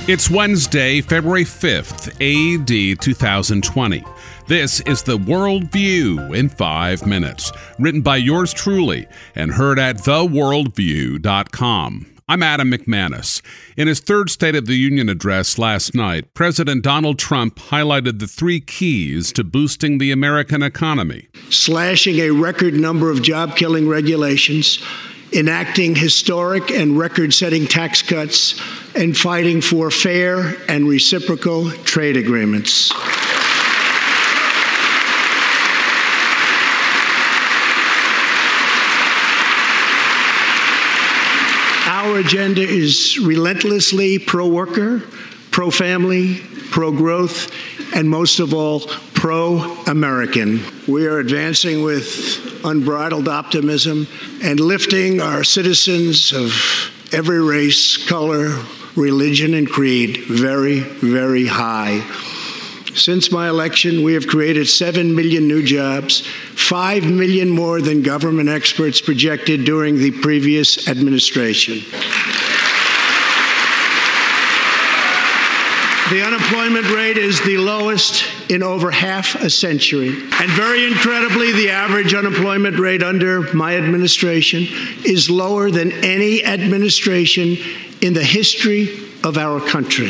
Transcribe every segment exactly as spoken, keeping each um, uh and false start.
It's Wednesday, February fifth, A D two thousand twenty. This is the World View in five minutes, written by yours truly and heard at the world view dot com. I'm Adam McManus. In his third State of the Union address last night, President Donald Trump highlighted the three keys to boosting the American economy. Slashing a record number of job-killing regulations, enacting historic and record-setting tax cuts, and fighting for fair and reciprocal trade agreements. Our agenda is relentlessly pro-worker, pro-family, pro-growth, and most of all, pro-American. We are advancing with unbridled optimism and lifting our citizens of every race, color, religion, and creed very, very high. Since my election, we have created seven million new jobs, five million more than government experts projected during the previous administration. The unemployment rate is the lowest in over half a century. And very incredibly, the average unemployment rate under my administration is lower than any administration in the history of our country.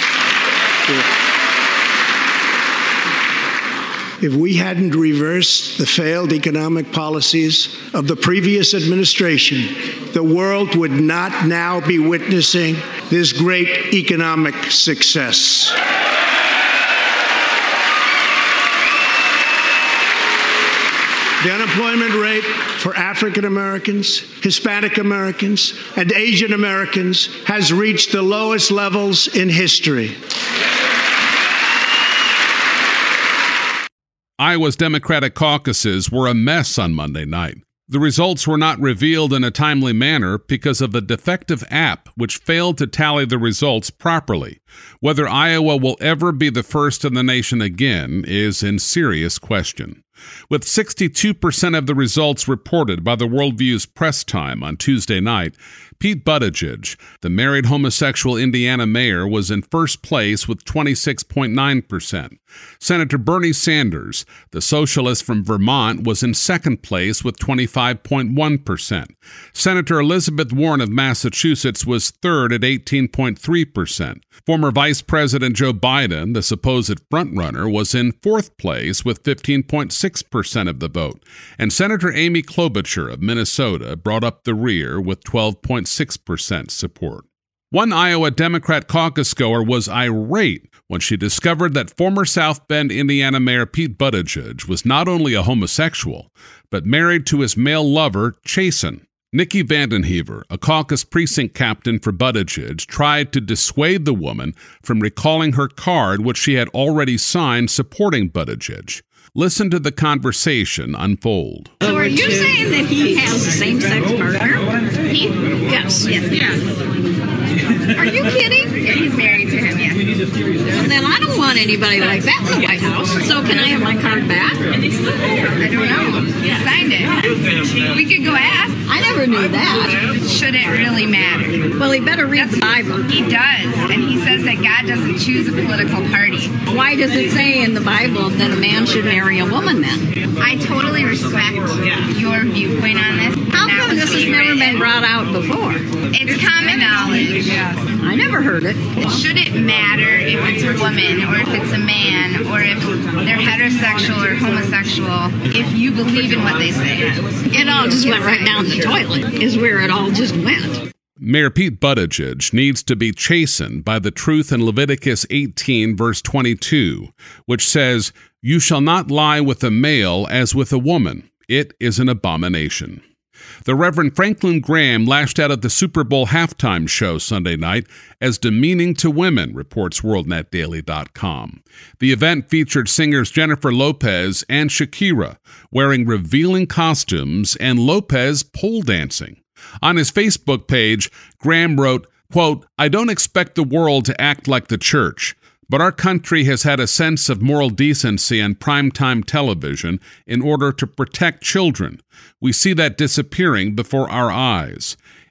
If we hadn't reversed the failed economic policies of the previous administration, the world would not now be witnessing this great economic success. The unemployment rate for African Americans, Hispanic Americans, and Asian Americans has reached the lowest levels in history. Iowa's Democratic caucuses were a mess on Monday night. The results were not revealed in a timely manner because of a defective app which failed to tally the results properly. Whether Iowa will ever be the first in the nation again is in serious question. With sixty-two percent of the results reported by the Worldview's press time on Tuesday night, Pete Buttigieg, the married homosexual Indiana mayor, was in first place with twenty-six point nine percent. Senator Bernie Sanders, the socialist from Vermont, was in second place with twenty-five point one percent. Senator Elizabeth Warren of Massachusetts was third at eighteen point three percent. Former Vice President Joe Biden, the supposed frontrunner, was in fourth place with fifteen point six percent of the vote. And Senator Amy Klobuchar of Minnesota brought up the rear with twelve point six percent support. One Iowa Democrat caucus goer was irate when she discovered that former South Bend, Indiana Mayor Pete Buttigieg was not only a homosexual, but married to his male lover, Chasen. Nikki Vandenhever, a caucus precinct captain for Buttigieg, tried to dissuade the woman from recalling her card, which she had already signed supporting Buttigieg. Listen to the conversation unfold. So are you saying that he has a same-sex partner? He? Yes. Yes. Yeah. Are you kidding? Yeah, he's married to him, yeah. Well, then I don't want anybody like that in the White House. So can I have my card back? I don't know. He signed it. We could go ask. I never knew that. Should it really matter? Well, he better read That's, the Bible. He does, and he says that God doesn't choose a political party. Why does it say in the Bible that a man should marry a woman then? I totally respect your viewpoint on this. How come this has never been brought out before? It's common knowledge. I never heard it. Should it matter if it's a woman or if it's a man or if they're heterosexual or homosexual if you believe in what they say? It all just went right down the toilet is where it all just went. Mayor Pete Buttigieg needs to be chastened by the truth in Leviticus eighteen, verse twenty-two, which says, "You shall not lie with a male as with a woman. It is an abomination." The Reverend Franklin Graham lashed out at the Super Bowl halftime show Sunday night as demeaning to women, reports world net daily dot com. The event featured singers Jennifer Lopez and Shakira wearing revealing costumes and Lopez pole dancing. On his Facebook page, Graham wrote, quote, "I don't expect the world to act like the church, but our country has had a sense of moral decency on primetime television in order to protect children. We see that disappearing before our eyes.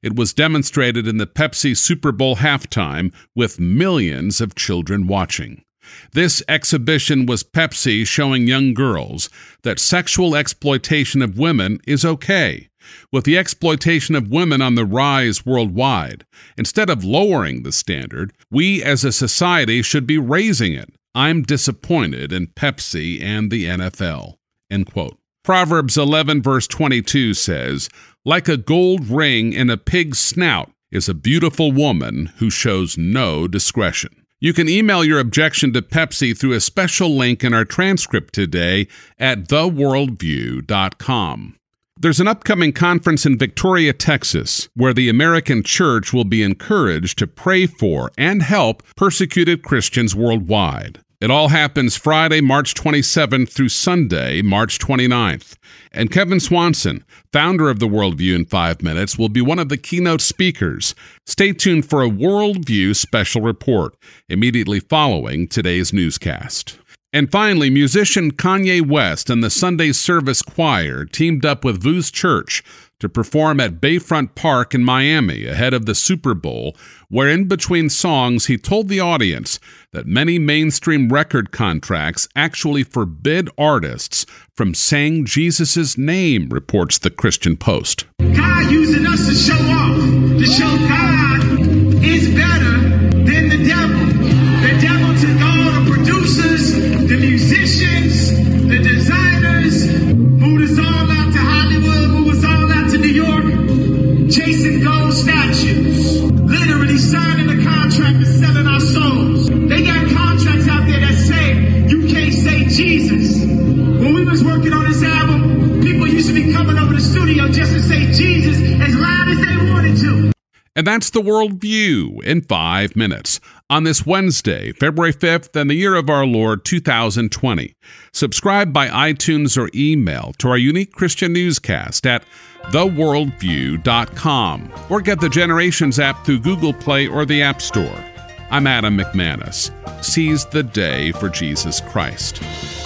It was demonstrated in the Pepsi Super Bowl halftime with millions of children watching. This exhibition was Pepsi showing young girls that sexual exploitation of women is okay. With the exploitation of women on the rise worldwide, instead of lowering the standard, we as a society should be raising it. I'm disappointed in Pepsi and the N F L." End quote. Proverbs eleven verse twenty-two says, "Like a gold ring in a pig's snout is a beautiful woman who shows no discretion." You can email your objection to Pepsi through a special link in our transcript today at the worldview dot com. There's an upcoming conference in Victoria, Texas, where the American church will be encouraged to pray for and help persecuted Christians worldwide. It all happens Friday, March twenty-seventh through Sunday, March twenty-ninth. And Kevin Swanson, founder of the Worldview in Five Minutes, will be one of the keynote speakers. Stay tuned for a Worldview special report immediately following today's newscast. And finally, musician Kanye West and the Sunday Service Choir teamed up with Vu's Church to perform at Bayfront Park in Miami ahead of the Super Bowl, where in between songs he told the audience that many mainstream record contracts actually forbid artists from saying Jesus' name, reports the Christian Post. God using us to show off, to show God is better than the devil. The devil took all the producers, the musicians, the designers, moved us all out to Hollywood, moved us all out to New York, chasing gold statues, literally signing a contract and selling our souls. They got contracts out there that say, you can't say Jesus. When we was working on this album, people used to be coming over the studio just to say Jesus as loud as they wanted to. And that's the Worldview in five minutes on this Wednesday, February fifth, and the year of our Lord, two thousand twenty. Subscribe by iTunes or email to our unique Christian newscast at the worldview dot com or get the Generations app through Google Play or the App Store. I'm Adam McManus. Seize the day for Jesus Christ.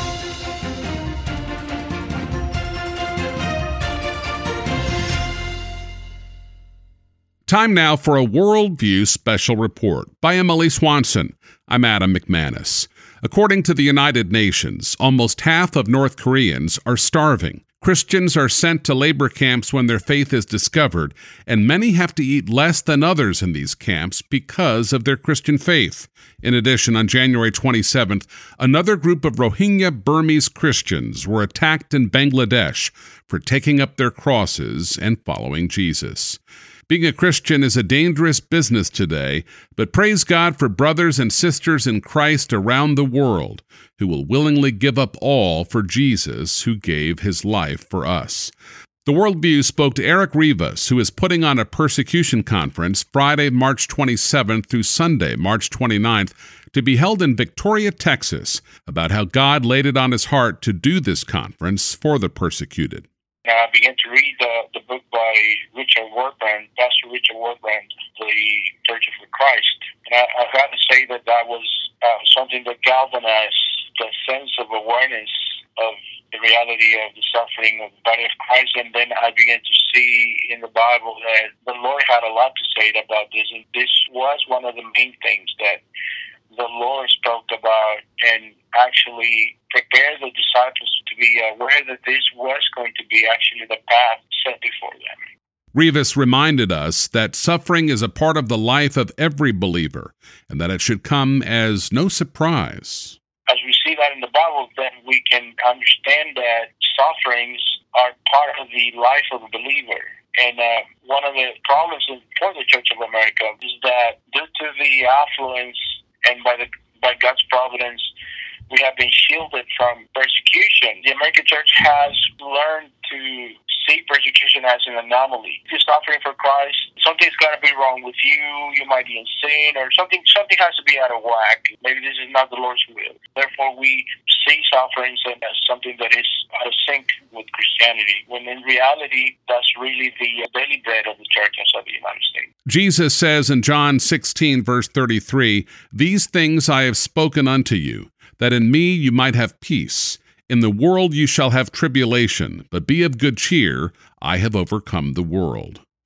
Time now for a Worldview special report by Emily Swanson. I'm Adam McManus. According to the United Nations, almost half of North Koreans are starving. Christians are sent to labor camps when their faith is discovered, and many have to eat less than others in these camps because of their Christian faith. In addition, on January twenty-seventh, another group of Rohingya Burmese Christians were attacked in Bangladesh for taking up their crosses and following Jesus. Being a Christian is a dangerous business today, but praise God for brothers and sisters in Christ around the world who will willingly give up all for Jesus, who gave his life for us. The Worldview spoke to Eric Rivas, who is putting on a persecution conference Friday, March twenty-seventh through Sunday, March twenty-ninth, to be held in Victoria, Texas, about how God laid it on his heart to do this conference for the persecuted. I began to read the, the book by Richard Wurmbrand, Pastor Richard Wurmbrand, the Church of Christ. And I, I've got to say that that was uh, something that galvanized the sense of awareness of the reality of the suffering of the body of Christ. And then I began to see in the Bible that the Lord had a lot to say about this. And this was one of the main things that the Lord spoke about and actually prepare the disciples to be aware that this was going to be actually the path set before them. Rivas reminded us that suffering is a part of the life of every believer and that it should come as no surprise. As we see that in the Bible, then we can understand that sufferings are part of the life of a believer. And uh, one of the problems for the Church of America is that due to the affluence and by the by God's providence, we have been shielded from persecution. The American church has learned to see persecution as an anomaly. If you're suffering for Christ, something's got to be wrong with you. You might be in sin, or something something has to be out of whack. Maybe this is not the Lord's will. Therefore, we see sufferings as something that is out of sync with Christianity, when in reality, that's really the daily bread of the church inside the United States. Jesus says in John sixteen, verse thirty-three, "These things I have spoken unto you, that in me you might have peace. In the world you shall have tribulation, but be of good cheer, I have overcome the world."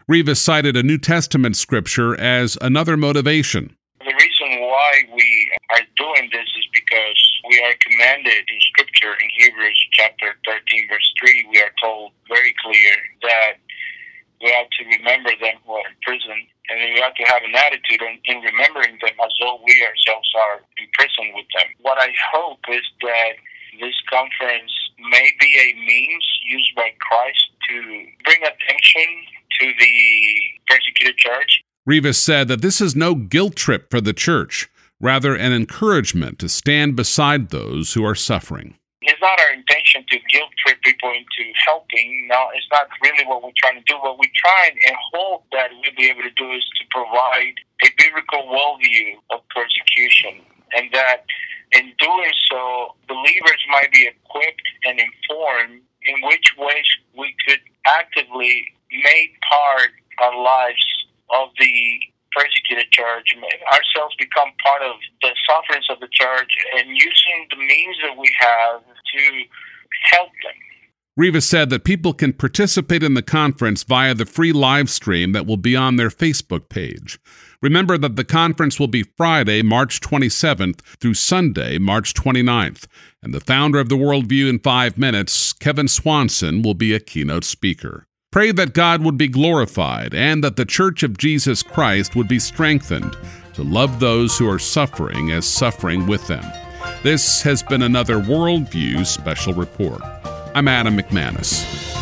Rivas cited a New Testament scripture as another motivation. The reason why we are doing this is because we are commanded in Scripture in Hebrews chapter thirteen, verse three, we are told very clear that we have to remember them who are in prison, and we have to have an attitude in, in remembering them as though we ourselves are in prison with them. What I hope is that this conference may be a means used by Christ to bring attention to the persecuted church. Rivas said that this is no guilt trip for the church, rather an encouragement to stand beside those who are suffering. It's not our intention to guilt trip people into helping. No, it's not really what we're trying to do. What we try and hope that we'll be able to do is to provide a biblical worldview of persecution, and that in doing so, believers might be equipped and informed in which ways we could actively make part our lives of the persecuted church, ourselves become part of the sufferings of the church, and using the means that we have to help them. Rivas said that people can participate in the conference via the free live stream that will be on their Facebook page. Remember that the conference will be Friday, March twenty-seventh through Sunday, March twenty-ninth, and the founder of the Worldview in Five Minutes, Kevin Swanson, will be a keynote speaker. Pray that God would be glorified and that the Church of Jesus Christ would be strengthened to love those who are suffering as suffering with them. This has been another Worldview Special Report. I'm Adam McManus.